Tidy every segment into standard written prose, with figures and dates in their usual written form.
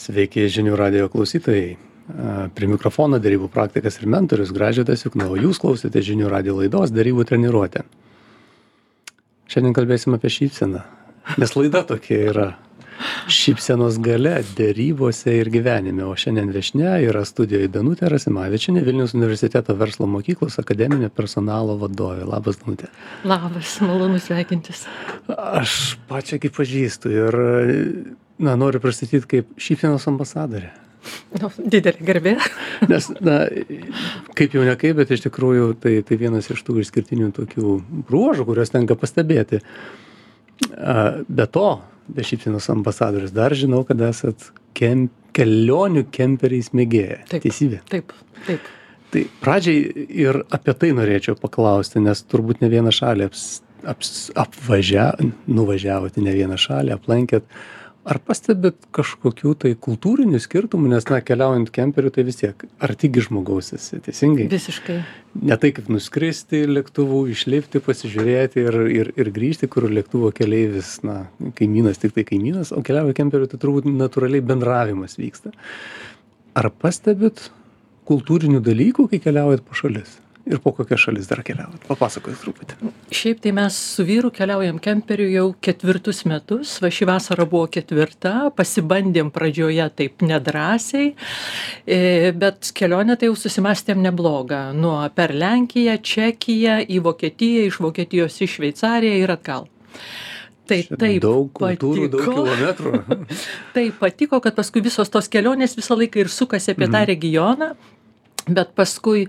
Sveiki žinių radijo klausytojai. Prie mikrofono derybų praktikas ir mentorius Gražvydas Jukna, o jūs klausėte žinių radijo laidos Derybų treniruotė. Šiandien kalbėsim apie šypseną, nes laida tokia yra. Šypsenos galia derybose ir gyvenime, o šiandien viešnia yra studijoje Danutė Rasimavičienė, Vilniaus universiteto verslo mokyklos akademinio personalo vadovė. Labas, Danutė. Labas, malonu sveikintis. Aš pačią kaip pažįstu ir noriu pristatyti kaip šypsenos ambasadorė. Didelė garbė. Nes, kaip jau ne kaip, bet iš tikrųjų tai vienas iš tų išskirtinių tokių bruožų, kuriuos tenka pastebėti. Be to, be šypsenos ambasadorius, dar žinau, kad esat kelionių kemperiais mėgėja. Teisybė? Taip. Tai pradžiai ir apie tai norėčiau paklausti, nes turbūt ne vieną šalį nuvažiavote, ne vieną šalį, aplankėt. Ar pastebit kažkokių tai kultūrinių skirtumų, nes, keliaujant kemperiu, tai vis tiek artigi žmogaus esi, teisingai? Visiškai. Ne tai kaip nuskristi lėktuvu, išlipti, pasižiūrėti ir grįžti, kur lėktuvo keleivis, kaimynas, tik tai kaimynas, o keliauja kemperiu, tai turbūt natūraliai bendravimas vyksta. Ar pastebit kultūrinių dalykų, kai keliaujat po šalis? Ir po kokias šalis dar keliaujat? Papasakokit truputį. Šiaip tai mes su vyru keliaujam kemperiu jau 4 metus, va ši vasara buvo 4, pasibandėm pradžioje taip nedrąsiai, bet kelionę tai jau susimastėm neblogą. Per Lenkiją, Čekiją, į Vokietiją, iš Vokietijos į Šveicariją ir atgal. Tai taip daug kultūrų, daug kilometrų. Tai patiko, kad paskui visos tos kelionės visą laiką ir sukasi apie tą regioną. Bet paskui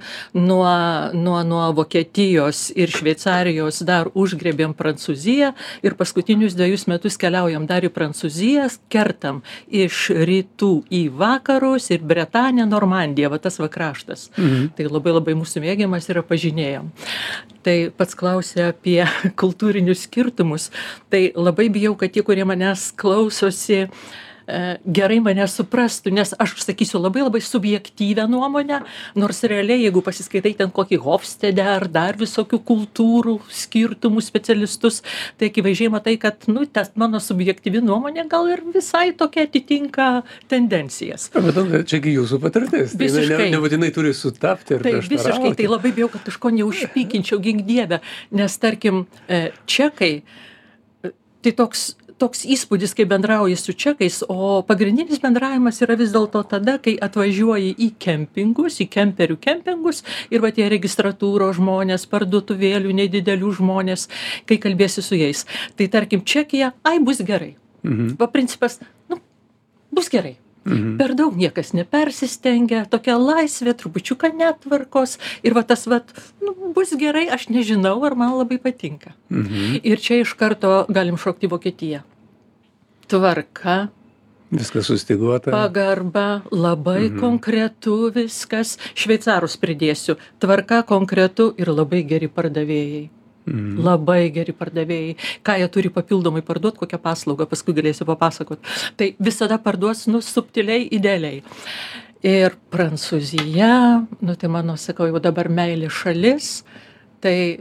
nuo Vokietijos ir Šveicarijos dar užgrebėm Prancūziją ir paskutinius 2 metus keliaujam dar į Prancūziją, kertam iš rytų į vakarus ir Bretanę, Normandiją, va tas va kraštas. Tai labai mūsų mėgiamas ir pažinėjom. Tai pats klausė apie kultūrinius skirtumus. Tai labai bijau, kad tie, kurie manęs klausosi, gerai mane suprastų, nes aš sakysiu labai subjektyvę nuomonę, nors realiai, jeigu pasiskaitai ten kokį Hofstede ar dar visokių kultūrų skirtumų specialistus, tai akivaizdžiai matai, kad tas mano subjektyvi nuomonė gal ir visai tokia atitinka tendencijas. Bet čiagi jūsų patirtis. Visiškai. Nebūtinai turi sutapti ir prieštarauti. Visiškai, tai labai bijau, kad kažko neužpykinčiau, gink dieve, nes tarkim, čekai, tai toks įspūdis, kai bendrauji su čekais, o pagrindinis bendravimas yra vis dėlto tada, kai atvažiuoji į kempingus, į kemperių kempingus ir va tie registratūros žmonės, parduotuvėlių, nedidelių žmonės, kai kalbėsi su jais. Tai tarkim, Čekija, bus gerai. Va principas, bus gerai. Per daug niekas nepersistengia, tokia laisvė, trupučiuką netvarkos ir va tas bus gerai, aš nežinau, ar man labai patinka. Ir čia iš karto galim šokti į Vokietiją. Tvarka. Viskas sustyguota. Pagarba, labai konkretu viskas. Šveicarus pridėsiu. Tvarka, konkretu ir labai geri pardavėjai. Labai geri pardavėjai. Ką jie turi papildomai parduoti, kokią paslaugą, paskui galėsiu papasakoti. Tai visada parduos, subtiliai, idealiai. Ir Prancūzija, tai mano, sakau, jau dabar meilė šalis, tai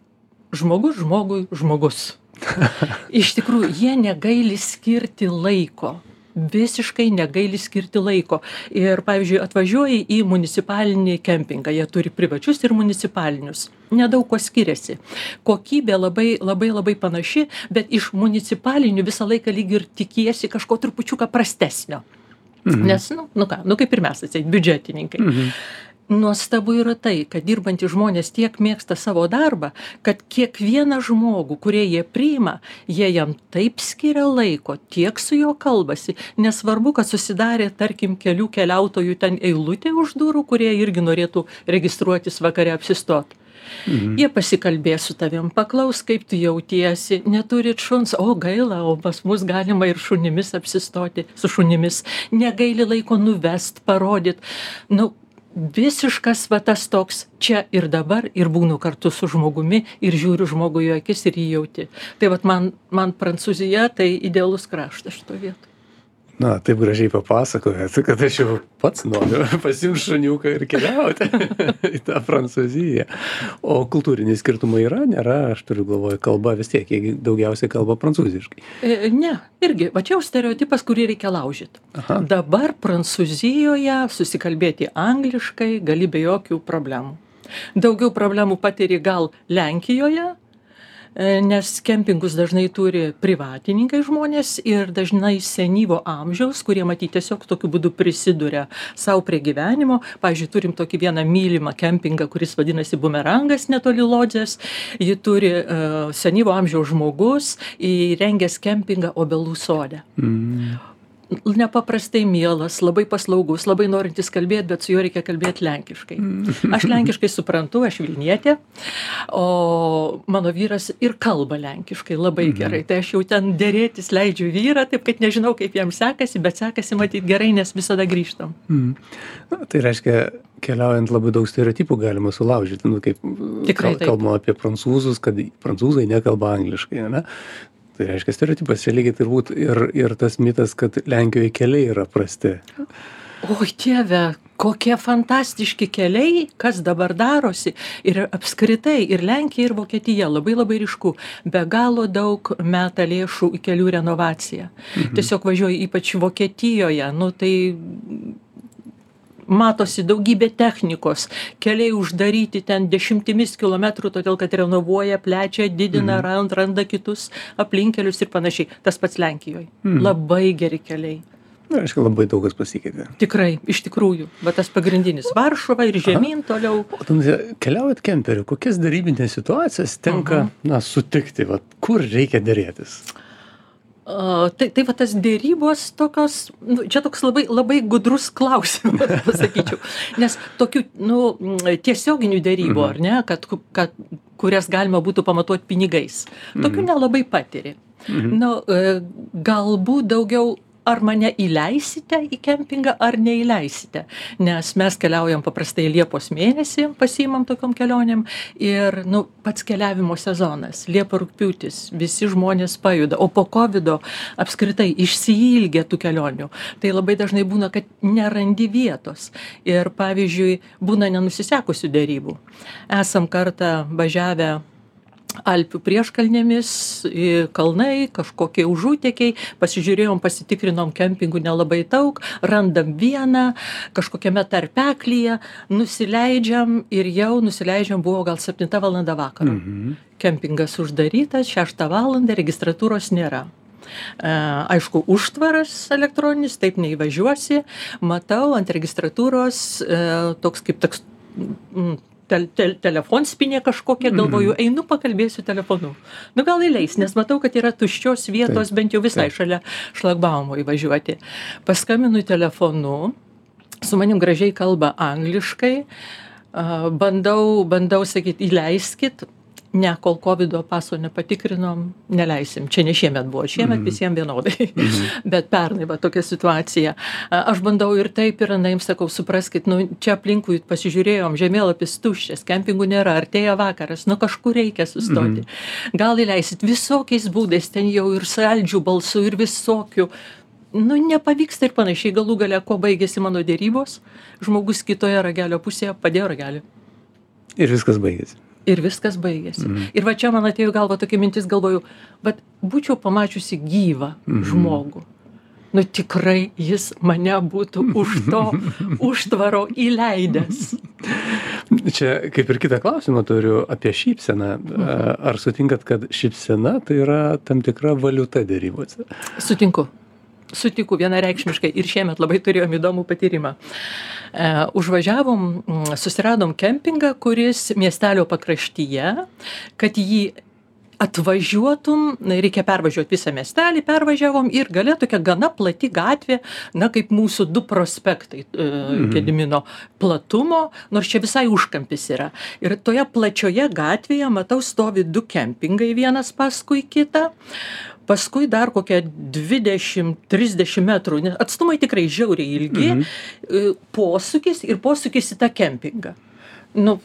žmogus. Iš tikrųjų, jie negaili skirti laiko. Visiškai negaili skirti laiko. Ir, pavyzdžiui, atvažiuoji į municipalinį kempingą, jie turi privačius ir municipalinius. Nedaug ko skiriasi. Kokybė labai panaši, bet iš municipalinių visą laiką lyg ir tikiesi kažko trupučiuką prastesnio. Nes, kaip ir mes, biudžetininkai. Nuostabu yra tai, kad dirbantys žmonės tiek mėgsta savo darbą, kad kiekvieną žmogų, kurie jie priima, jie jam taip skiria laiko, tiek su juo kalbasi. Nesvarbu, kad susidarė, tarkim, kelių keliautojų ten eilutė už durų, kurie irgi norėtų registruotis vakare apsistot. Jie pasikalbės su tavim, paklaus, kaip tu jautiesi, neturit šuns, gaila, o pas mus galima ir šunimis apsistoti, su šunimis. Negaili laiko nuvest, parodyt. Visiškas tas toks čia ir dabar ir būnu kartu su žmogumi ir žiūriu žmogui į akis ir jį jauti. Tai man Prancūzija tai idealus kraštas šito vietu. Na, taip gražiai papasakojat, kad aš jau pats noriu pasiimti šuniuką ir keliauti į tą Prancūziją. O kultūriniai skirtumai yra, nėra, aš turiu galvoje, kalba vis tiek, jie daugiausiai kalba prancūziškai. Ne, irgi, va čia jau stereotipas, kurį reikia laužyti. Aha. Dabar Prancūzijoje susikalbėti angliškai gali be jokių problemų. Daugiau problemų patiri gal Lenkijoje, nes kempingus dažnai turi privatininkai žmonės ir dažnai senyvo amžiaus, kurie matyt tiesiog tokiu būdu prisiduria savo prie gyvenimo. Pavyzdžiui, turim tokį vieną mylimą kempingą, kuris vadinasi Bumerangas netoli Lodzės. Ji turi senyvo amžiaus žmogus įrengęs kempingą obelų sode. Nepaprastai mielas, labai paslaugus, labai norintis kalbėti, bet su juo reikia kalbėti lenkiškai. Aš lenkiškai suprantu, aš Vilnietė, o mano vyras ir kalba lenkiškai labai gerai. Tai aš jau ten dėrėtis leidžiu vyrą, taip kad nežinau, kaip jam sekasi, bet sekasi matyti gerai, nes visada grįžtam. Na, tai reiškia, keliaujant labai daug stereotipų galima sulaužyti. Nu, kaip kalbama apie prancūzus, kad prancūzai nekalba angliškai, ne? Tai reiškia stereotipas, čia lygiai turbūt ir tas mitas, kad Lenkijoje keliai yra prasti. Oi, Dieve, kokie fantastiški keliai, kas dabar darosi. Ir apskritai, ir Lenkija, ir Vokietija, labai labai ryšku, be galo daug meta lėšų į kelių renovaciją. Tiesiog važiuoju ypač Vokietijoje, nu tai matosi daugybė technikos, keliai uždaryti ten 10 kilometrų, todėl kad renovuoja, plečia, didina, randa kitus aplinkelius ir panašiai. Tas pats Lenkijoje. Labai geri keliai. Na, aišku, labai daug kas pasikeitė. Tikrai, iš tikrųjų. Bet tas pagrindinis Varšuva ir žemyn toliau. Keliaujat kemperiu, kokias darybinės situacijas tenka sutikti, kur reikia dėrėtis? Tai va tas dėrybos tokios, čia toks labai gudrus klausimas, pasakyčiau. Nes tokių tiesioginių dėrybų, ar ne, kurias galima būtų pamatuoti pinigais, tokių nelabai patiri. Galbūt daugiau, ar mane įleisite į kempingą, ar neįleisite. Nes mes keliaujam paprastai Liepos mėnesį, pasiimam tokiom kelionėm ir pats keliavimo sezonas, Liepa rugpjūtis, visi žmonės pajuda, o po Covido apskritai išsiilgė tų kelionių. Tai labai dažnai būna, kad nerandi vietos ir pavyzdžiui būna nenusisekusių dėrybų. Esam kartą važiavę Alpių prieškalnėmis, kalnai, kažkokie užutėkiai, pasižiūrėjom, pasitikrinom kempingų nelabai daug, randam vieną, kažkokiame tarpeklyje, nusileidžiam ir jau nusileidžiam buvo gal 7 valanda vakaro. Kempingas uždarytas, 6 valandą, registratūros nėra. Aišku, užtvaras elektroninis, taip neįvažiuosi, matau ant registratūros toks kaip telefonspinė kažkokia, galvoju, einu pakalbėsiu telefonu. Gal įleis, nes matau, kad yra tuščios vietos, bent jau visai šalia šlagbaumo įvažiuoti. Paskambinu telefonu, su manim gražiai kalba angliškai, bandau sakyti, įleiskit. Ne, kol Covido paso nepatikrinom, neleisim. Čia ne šiemet buvo, šiemet visiems vienodai. Bet pernai va tokia situacija. Aš bandau ir taip ir anaim sakau, supraskit, čia aplinkui pasižiūrėjom, žemėlapis tuščias, kempingų nėra, artėja vakaras, kažkur reikia sustoti. Gal įleisit visokiais būdais, ten jau ir saldžių balsų ir visokių. Nepavyksta ir panašiai, galų gale, ko baigėsi mano dėrybos, žmogus kitoje ragelio pusėje padėjo ragelį. Ir viskas baigėsi. Ir viskas baigėsi. Ir va čia man atėjo galva tokia mintis, galvoju, bet būčiau pamačiusi gyvą žmogų. Tikrai jis mane būtų už to užtvaro įleidęs. Čia kaip ir kitą klausimą turiu apie šypseną. Ar sutinkat, kad šypsena tai yra tam tikra valiuta dėrybose? Sutinku vienareikšmiškai ir šiemet labai turėjom įdomų patyrimą. Užvažiavom, susiradom kempingą, kuris miestelio pakraštyje, kad jį atvažiuotum, reikia pervažiuoti visą miestelį, pervažiavom ir gale tokia gana plati gatvė, kaip mūsų 2 prospektai Gedimino platumo, nors čia visai užkampis yra. Ir toje plačioje gatvėje, matau, stovi 2 kempingai vienas paskui kitą. Paskui dar kokie 20-30 metrų, atstumai tikrai žiauriai ilgi, posūkis ir posūkis į tą kempingą.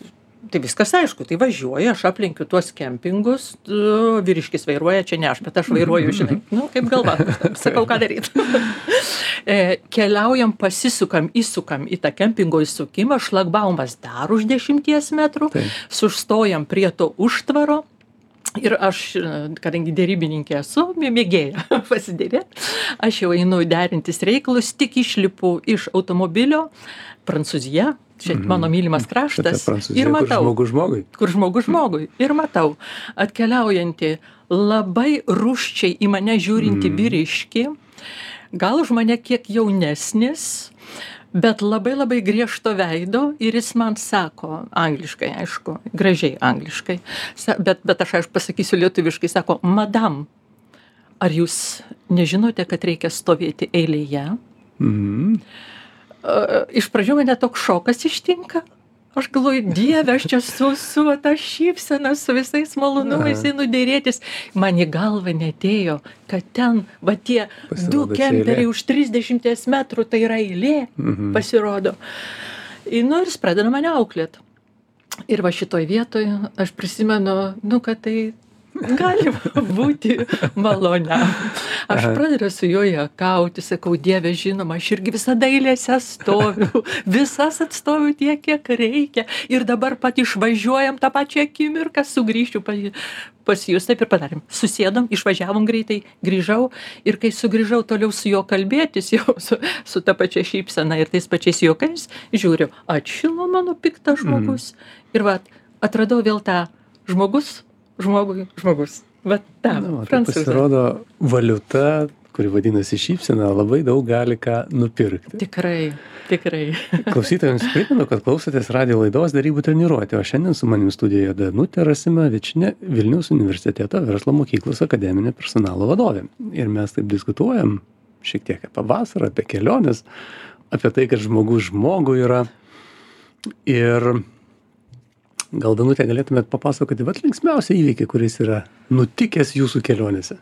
tai viskas aišku, tai važiuoju, aš aplenkiu tuos kempingus, vyriškis vairuoja, čia ne aš, bet aš vairuoju, žinai, kaip galva, sakau, ką daryti. Keliaujam, pasisukam, įsukam į tą kempingo įsukimą, šlagbaumas dar už 10 metrų, sustojam prie to užtvaro. Ir aš, kadangi dėrybininkė esu, mėgėja pasidėrėti, aš jau einu derintis reikalus, tik išlipu iš automobilio, Prancūzija, čia mano mylimas kraštas, ir matau, kur žmogus žmogui, ir matau, atkeliaujantį labai rūsčiai į mane žiūrinti vyriškį, gal už mane kiek jaunesnis, bet labai labai griežto veido, ir jis man sako, angliškai, aišku, gražiai angliškai, bet aš pasakysiu lietuviškai, sako, madam, ar jūs nežinote, kad reikia stovėti eilėje? Iš pradžių mane toks šokas ištinka. Aš galvoju, Dieve, aš čia su ta šypsena, su visais malonumais einu dėrėtis. Man į galvą neatėjo, kad ten, va tie du kemperiai už 30 metrų, tai yra eilė, pasirodo. Nu ir jis pradeda mane auklėt. Ir va šitoj vietoj aš prisimenu, kad tai gali būti maloniam. Aš pradedu su juo juokauti, sakau, Dieve, žinoma, aš irgi visada eilėse stoviu, visas atstoviu tiek, kiek reikia. Ir dabar pat išvažiuojam tą pačią akimirką, sugrįšiu pas jūs, taip ir padarėm. Susėdom, išvažiavom greitai, grįžau, ir kai sugrįžau toliau su juo kalbėtis, jau su ta pačia šypsena ir tais pačiais juokais, žiūriu, atšilo mano piktas žmogus. Ir va, atradau vėl tą žmogus. Va ta, prancūzas. Pasirodo, valiuta, kuri vadinasi šypsena, labai daug gali ką nupirkti. Tikrai. Klausytojams primenu, kad klausotės radijo laidos Darybų treniruotė, o šiandien su manim studijoje Danutė Rasimavičienė, Vilniaus universiteto verslo mokyklos akademinė personalo vadovė. Ir mes taip diskutuojam šiek tiek apie vasarą, apie keliones, apie tai, kad žmogus žmogui yra. Ir gal, Danutė, galėtumėt papasakoti, vat linksmiausią įvykį, kuris yra nutikęs jūsų kelionėse?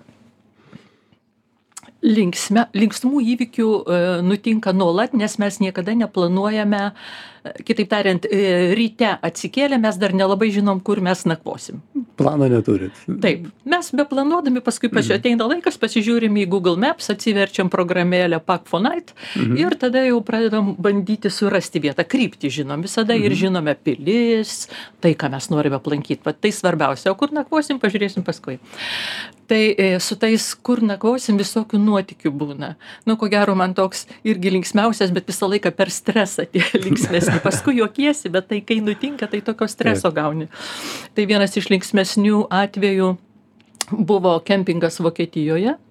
Linksmų įvykių nutinka nuolat, nes mes niekada neplanuojame, kitaip tariant, ryte atsikėlę, mes dar nelabai žinom, kur mes nakvosim. Plano neturit? Taip, mes beplanuodami, paskui ateina laikas, pasižiūrim į Google Maps, atsiverčiam programėlę Pack for Night ir tada jau pradedam bandyti surasti vietą, kryptį žinom visada ir žinome pilis, tai, ką mes norime aplankyti, tai svarbiausia, o kur nakvosim, pažiūrėsim paskui. Tai su tais, kur nakvosim, visokių nuotykių būna. Ko gero, man toks irgi linksmiausias, bet visą laiką per stresą tie linksmesni. Paskui juokiesi, bet tai, kai nutinka, tai tokio streso gauni. Tai vienas iš linksmesnių atvejų buvo kempingas Vokietijoje,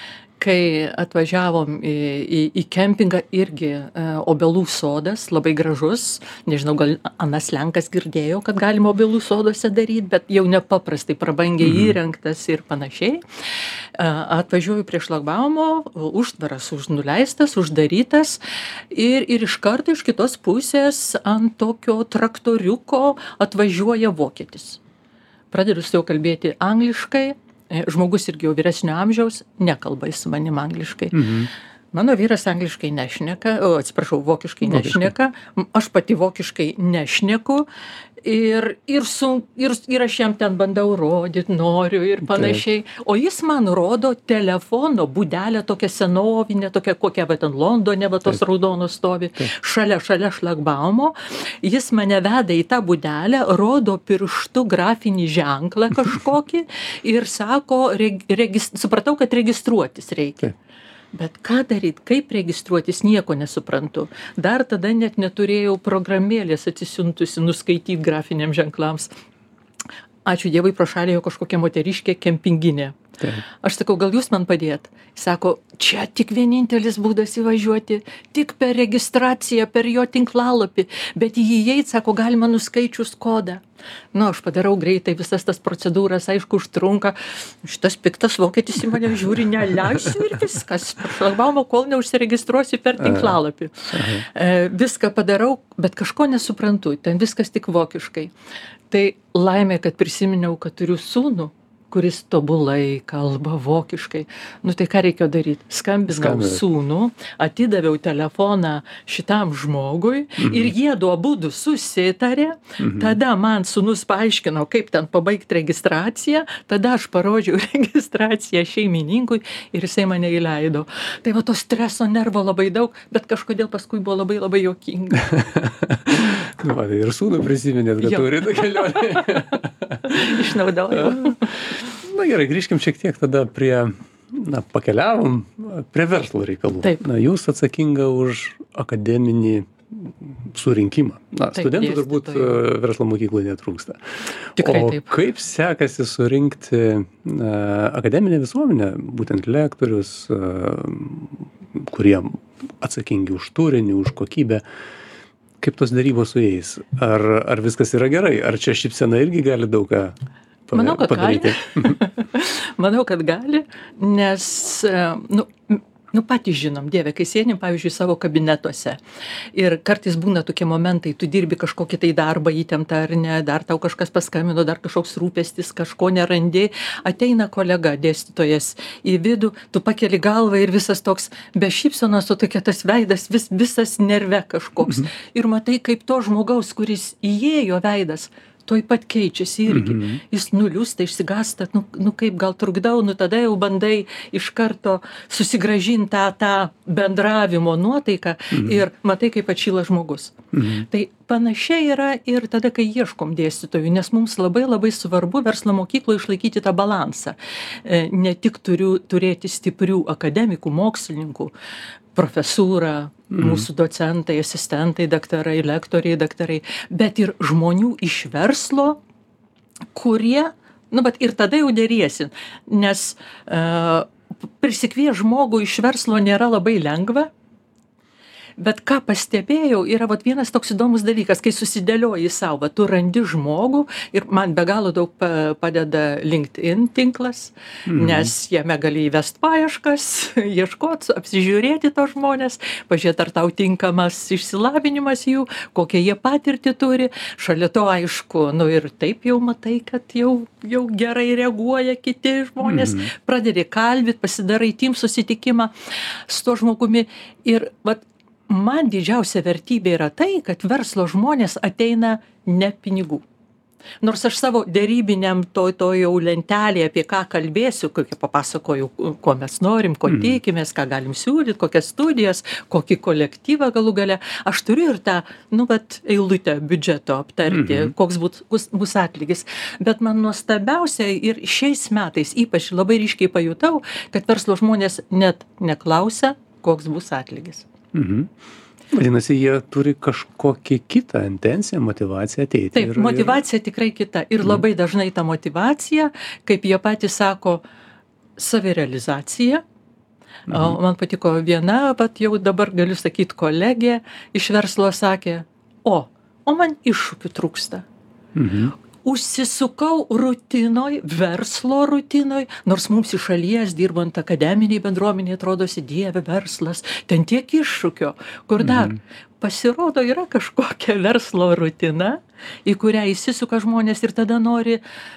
kai atvažiavom į kempingą, irgi obelų sodas, labai gražus. Nežinau, gal Anas Lenkas girdėjo, kad galima obelų sodose daryti, bet jau nepaprastai prabangiai įrengtas ir panašiai. Atvažiuoju prie šlagbaumo, užtvaras nuleistas, uždarytas ir iš karto iš kitos pusės ant tokio traktoriuko atvažiuoja vokietis. Pradedu su jau kalbėti angliškai. Žmogus irgi jau vyresnio amžiaus, nekalba su manim angliškai. Mano vyras angliškai nešneka, vokiškai nešneka, aš pati vokiškai nešneku ir aš jam ten bandau rodyti, noriu ir panašiai. O jis man rodo telefono būdelę, tokią senovinę, tokią kokią ten Londone, tos raudonos stovi, šalia šlagbaumo. Jis mane veda į tą būdelę, rodo pirštu grafinį ženklą kažkokį ir sako, supratau, kad registruotis reikia. Bet ką daryti, kaip registruotis, nieko nesuprantu. Dar tada net neturėjau programėlės atsisiuntusi nuskaityti grafiniam ženklams. Ačiū Dievui, pro šalį jau kažkokia moteriškė kempinginė. Aš sakau, gal jūs man padėt? Sako, čia tik vienintelis būdas įvažiuoti, tik per registraciją, per jo tinklalapį, bet į jį įeit, sako, galima nuskaičius kodą. Aš padarau greitai visas tas procedūras, aišku, užtrunka. Šitas piktas vokietis į mane žiūri, neleisiu ir viskas. Šlagbaumo, kol neužsiregistruosi per tinklalapį. Viską padarau, bet kažko nesuprantu, ten viskas tik vokiškai. Tai laimė, kad prisiminiau, kad turiu sūnų, kuris tobulai kalba vokiškai. Nu tai ką reikėjo daryti? Skambinau sūnų, atidaviau telefoną šitam žmogui ir jie abudu susitarė. Tada man sūnus paaiškino, kaip ten pabaigti registraciją, tada aš parodžiau registraciją šeimininkui ir jisai mane įleido. Tai va to streso, nervo labai daug, bet kažkodėl paskui buvo labai labai juokinga. Nu, va, ir sūnų prisiminėt, kad turite kelionę. Išnaudojau. Na gerai, grįžkim šiek tiek tada prie, pakeliavom prie verslo reikalų. Taip. Jūs atsakinga už akademinį surinkimą. Studentų turbūt verslo mokyklai netrūksta. Tikrai taip. O kaip sekasi surinkti akademinę visuomenę, būtent lektorius, kurie atsakingi už turinį, už kokybę? Kaip tos darybos su jais? Ar viskas yra gerai? Ar čia šypsena irgi gali daug ką padaryti? Manau, kad gali, nes, patys žinom, Dieve, kai sėdim, pavyzdžiui, savo kabinetuose ir kartais būna tokie momentai, tu dirbi kažkokį tai darbą įtemptą ar ne, dar tau kažkas paskambino, dar kažkoks rūpestis, kažko nerandi, ateina kolega, dėstytojas į vidų, tu pakeli galvą ir visas toks be šypsenos, o tokia tas veidas visas nerve kažkoks. Ir matai, kaip to žmogaus, kuris įėjo veidas, tuoj pat keičiasi irgi. Jis nuliūsta, išsigąsta, kaip gal trukdau, tada jau bandai iš karto susigrąžinti tą bendravimo nuotaiką ir matai, kaip atšyla žmogus. Tai panašiai yra ir tada, kai ieškom dėstytojų, nes mums labai labai svarbu verslo mokykloje išlaikyti tą balansą. Ne tik turėti stiprių akademikų, mokslininkų, profesūrą, mūsų docentai, asistentai, daktarai, lektoriai, daktarai, bet ir žmonių iš verslo, kurie, bet ir tada jau dėriesin, nes prisikviesti žmogų iš verslo nėra labai lengva, bet ką pastebėjau, yra vienas toks įdomus dalykas, kai susidėlioji savo, tu randi žmogų ir man be galo daug padeda LinkedIn tinklas, nes jame gali įvesti paieškas, ieškoti, apsižiūrėti to žmonės, pažiūrėti, ar tau tinkamas išsilavinimas jų, kokie jie patirtį turi, šalia to aišku, ir taip jau matai, kad jau gerai reaguoja kiti žmonės, pradedi kalbėti, pasidarai team susitikimą su to žmogumi ir man didžiausia vertybė yra tai, kad verslo žmonės ateina ne pinigų. Nors aš savo dėrybiniam to jau lentelėje, apie ką kalbėsiu, kokią papasakoju, ko mes norim, ko tikimės, ką galim siūlyti, kokias studijas, kokį kolektyvą galų gale. Aš turiu ir tą, eilutę biudžeto aptarti, koks bus atlygis. Bet man nuostabiausia ir šiais metais ypač labai ryškiai pajutau, kad verslo žmonės net neklausia, koks bus atlygis. Vadinasi, jie turi kažkokią kitą intenciją, motyvaciją ateiti. Taip, motyvacija tikrai kita. Ir labai dažnai ta motyvacija, kaip jie patys sako, savirealizacija. Man patiko viena, jau dabar galiu sakyti, kolegė iš verslo sakė, o man iššūkių trūksta. Užsisukau rutinoj, verslo rutinoj, nors mums iš šalies dirbant akademiniai bendruomeniai atrodosi, Dieve, verslas, ten tiek iššūkio, kur dar pasirodo yra kažkokia verslo rutina, į kurią įsisuka žmonės ir tada nori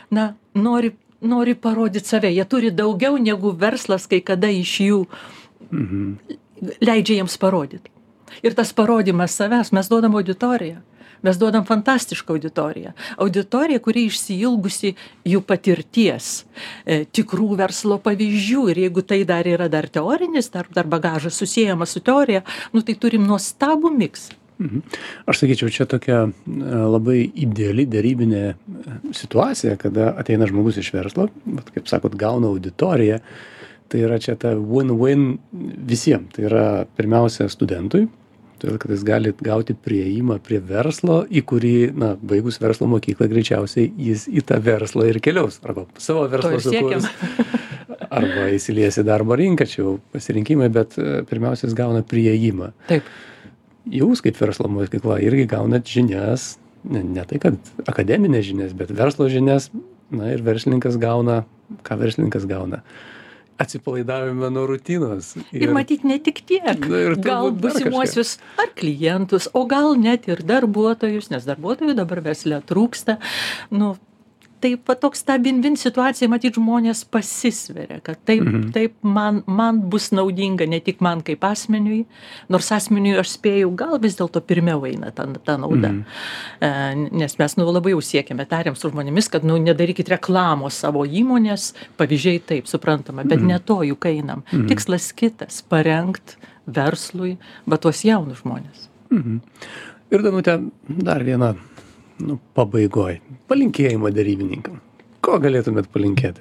parodyti save. Jie turi daugiau negu verslas, kai kada iš jų leidžia jiems parodyti. Ir tas parodymas savęs, mes duodam auditoriją. Mes duodam fantastišką auditoriją. Auditoriją, kuri išsiilgusi jų patirties, tikrų verslo pavyzdžių. Ir jeigu tai dar yra dar teorinis, dar bagažas susiejamas su teorija, tai turim nuostabų miksą. Aš sakyčiau, čia tokia labai ideali derybinė situacija, kada ateina žmogus iš verslo, kaip sakot, gauna auditoriją. Tai yra čia ta win-win visiems. Tai yra pirmiausia studentui, todėl kad jis gali gauti priėjimą prie verslo, į kurį, baigus verslo mokyklą, greičiausiai jis į tą verslą ir keliaus. Arba savo verslą sukurs, arba įsilies į darbo rinką, čia jau pasirinkimai, bet pirmiausia, jis gauna priėjimą. Taip. Jūs kaip verslo mokykla irgi gaunat žinias, ne tai, kad akademinės žinias, bet verslo žinias, ir verslininkas gauna, ką verslininkas gauna? Atsipalaidavime nuo rutinos. Ir matyt ne tik tiek, gal būsimuosius ar klientus, o gal net ir darbuotojus, nes darbuotojų dabar versle trūksta. taip va toks ta win-win situacija, matyt, žmonės pasisveria, kad taip man bus naudinga ne tik man kaip asmeniui, nors asmeniui aš spėjau, gal vis dėlto pirmiau eina ta nauda. Nes mes labai jau siekiame, tarėm su žmonėmis, kad nedarykit reklamos savo įmonės, pavyzdžiai taip, suprantama, bet ne to juk einam. Tikslas kitas - parengt verslui, bet tuos jaunus žmonės. Ir Danute, dar viena pabaigoj. Palinkėjimą derybininkam. Ko galėtumėt palinkėti?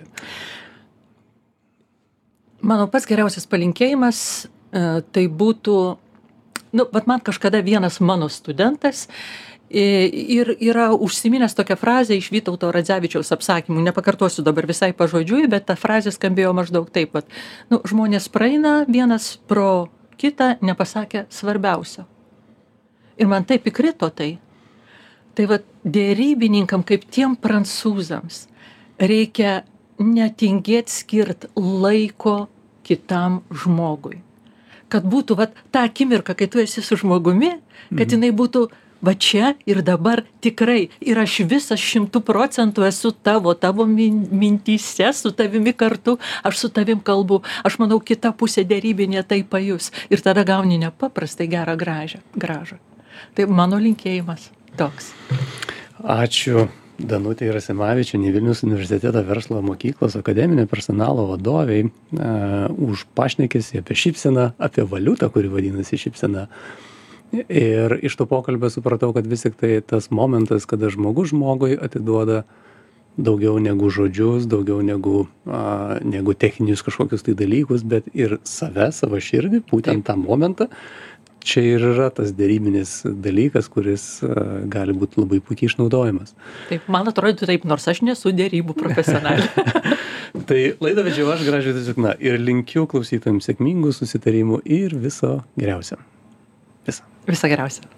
Mano pats geriausias palinkėjimas tai būtų, vat man kažkada vienas mano studentas ir yra užsiminęs tokią frazę iš Vytauto Radzevičiaus apsakymų, nepakartosiu dabar visai pažodžiui, bet ta frazė skambėjo maždaug taip pat. Žmonės praeina vienas pro kitą, nepasakė svarbiausio. Ir man taip įkrito tai. Tai va, dėrybininkam, kaip tiem prancūzams, reikia netingėti skirti laiko kitam žmogui. Kad būtų va, ta akimirka, kai tu esi su žmogumi, kad jinai būtų va čia ir dabar tikrai. Ir aš visas 100% esu tavo mintyse, su tavimi kartu, aš su tavim kalbu. Aš manau, kita pusė dėrybinė tai pajus. Ir tada gauni nepaprastai gerą gražą. Tai mano linkėjimas. Toks. Ačiū Danutei Rasimavičienei, Vilniaus universiteto verslo mokyklos akademinio personalo vadoviai už pašnekesį apie šypseną, apie valiutą, kuri vadinasi šypsena. Ir iš to pokalbio supratau, kad vis tik tai tas momentas, kada žmogus žmogui atiduoda daugiau negu žodžius, daugiau negu techninius kažkokius tai dalykus, bet ir save, savo širdį, būtent tą momentą. Čia ir yra tas dėrybinis dalykas, kuris gali būti labai puikiai išnaudojamas. Taip, man atrodo taip, nors aš nesu dėrybų profesionalė. Tai laidą vedžiau aš, Gražvydas Jukna, ir linkiu klausytojams sėkmingų susitarimų ir viso geriausio. Viso geriausio.